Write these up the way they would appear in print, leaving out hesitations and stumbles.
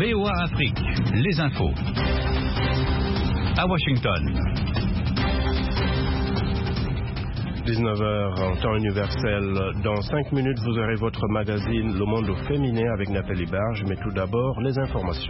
VOA Afrique, les infos. À Washington. 19h en temps universel. Dans 5 minutes, vous aurez votre magazine Le Monde au féminin avec Nathalie Barge. Mais tout d'abord, les informations.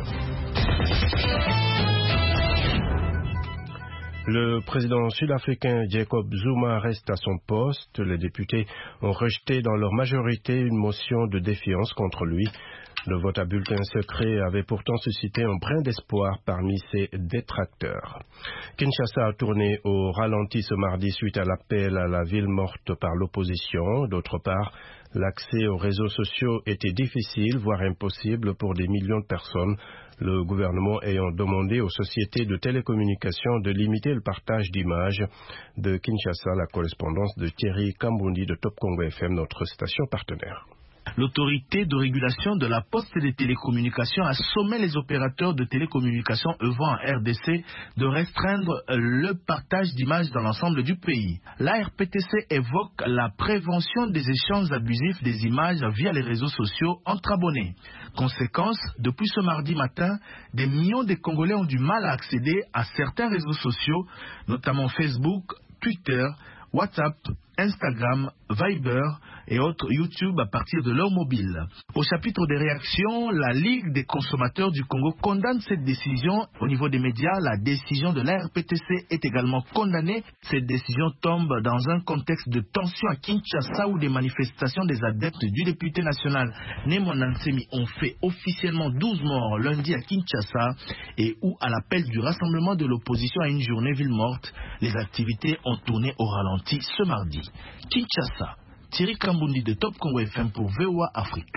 Le président sud-africain Jacob Zuma reste à son poste. Les députés ont rejeté dans leur majorité une motion de défiance contre lui. Le vote à bulletin secret avait pourtant suscité un brin d'espoir parmi ses détracteurs. Kinshasa a tourné au ralenti ce mardi suite à l'appel à la ville morte par l'opposition. D'autre part, l'accès aux réseaux sociaux était difficile, voire impossible pour des millions de personnes. Le gouvernement ayant demandé aux sociétés de télécommunications de limiter le partage d'images. De Kinshasa, la correspondance de Thierry Kambundi de Top Congo FM, notre station partenaire. L'autorité de régulation de la poste et des télécommunications a sommé les opérateurs de télécommunications œuvrant en RDC de restreindre le partage d'images dans l'ensemble du pays. La RPTC évoque la prévention des échanges abusifs des images via les réseaux sociaux entre abonnés. Conséquence, depuis ce mardi matin, des millions de Congolais ont du mal à accéder à certains réseaux sociaux, notamment Facebook, Twitter, WhatsApp, Instagram, Viber et autres YouTube à partir de leur mobile. Au chapitre des réactions, la Ligue des consommateurs du Congo condamne cette décision. Au niveau des médias, la décision de la RPTC est également condamnée. Cette décision tombe dans un contexte de tension à Kinshasa où des manifestations des adeptes du député national Némon Nansemi ont fait officiellement 12 morts lundi à Kinshasa et où, à l'appel du rassemblement de l'opposition à une journée ville morte, les activités ont tourné au ralenti ce mardi. Kinshasa, Thierry Kambundi de Top Congo FM pour VOA Afrique.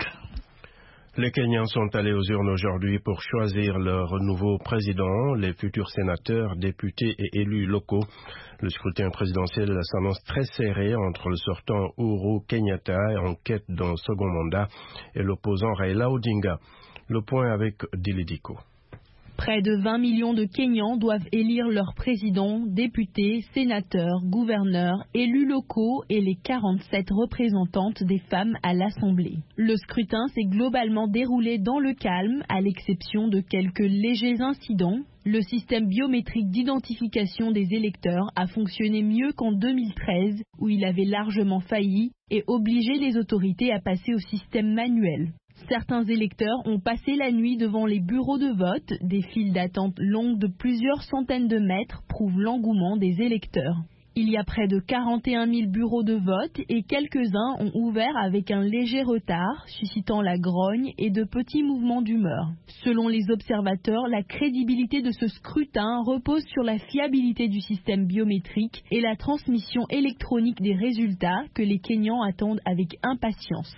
Les Kenyans sont allés aux urnes aujourd'hui pour choisir leur nouveau président, les futurs sénateurs, députés et élus locaux. Le scrutin présidentiel s'annonce très serré entre le sortant Uhuru Kenyatta en quête d'un second mandat et l'opposant Raila Odinga. Le point avec Dilidiko. Près de 20 millions de Kenyans doivent élire leurs présidents, députés, sénateurs, gouverneurs, élus locaux et les 47 représentantes des femmes à l'Assemblée. Le scrutin s'est globalement déroulé dans le calme, à l'exception de quelques légers incidents. Le système biométrique d'identification des électeurs a fonctionné mieux qu'en 2013, où il avait largement failli et obligé les autorités à passer au système manuel. Certains électeurs ont passé la nuit devant les bureaux de vote. Des files d'attente longues de plusieurs centaines de mètres prouvent l'engouement des électeurs. Il y a près de 41 000 bureaux de vote et quelques-uns ont ouvert avec un léger retard, suscitant la grogne et de petits mouvements d'humeur. Selon les observateurs, la crédibilité de ce scrutin repose sur la fiabilité du système biométrique et la transmission électronique des résultats que les Kenyans attendent avec impatience.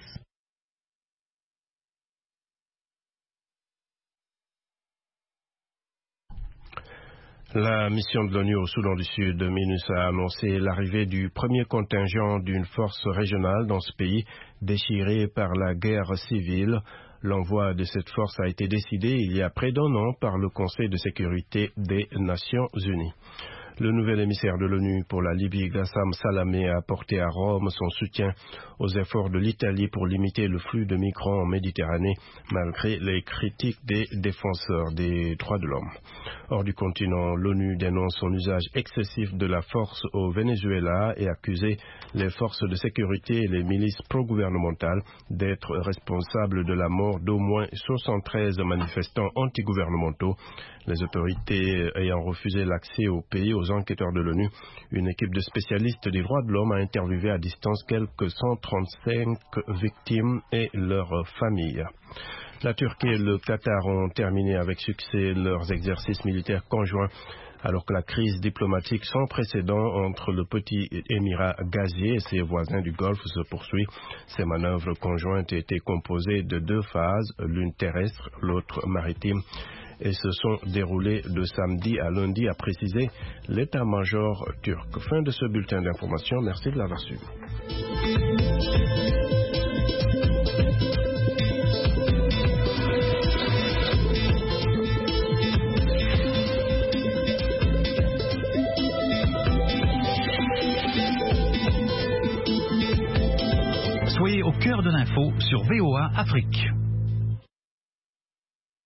La mission de l'ONU au Soudan du Sud, MINUSA, a annoncé l'arrivée du premier contingent d'une force régionale dans ce pays déchiré par la guerre civile. L'envoi de cette force a été décidé il y a près d'un an par le Conseil de sécurité des Nations Unies. Le nouvel émissaire de l'ONU pour la Libye, Gassam Salamé, a apporté à Rome son soutien aux efforts de l'Italie pour limiter le flux de migrants en Méditerranée, malgré les critiques des défenseurs des droits de l'homme. Hors du continent, l'ONU dénonce son usage excessif de la force au Venezuela et accuse les forces de sécurité et les milices pro-gouvernementales d'être responsables de la mort d'au moins 73 manifestants antigouvernementaux. Les autorités ayant refusé l'accès au pays aux enquêteurs de l'ONU, une équipe de spécialistes des droits de l'homme a interviewé à distance quelques 135 victimes et leurs familles. La Turquie et le Qatar ont terminé avec succès leurs exercices militaires conjoints, alors que la crise diplomatique sans précédent entre le petit émirat gazier et ses voisins du Golfe se poursuit. Ces manœuvres conjointes étaient composées de 2 phases, l'une terrestre, l'autre maritime, et se sont déroulées de samedi à lundi, a précisé l'état-major turc. Fin de ce bulletin d'information. Merci de l'avoir suivi. Soyez au cœur de l'info sur VOA Afrique.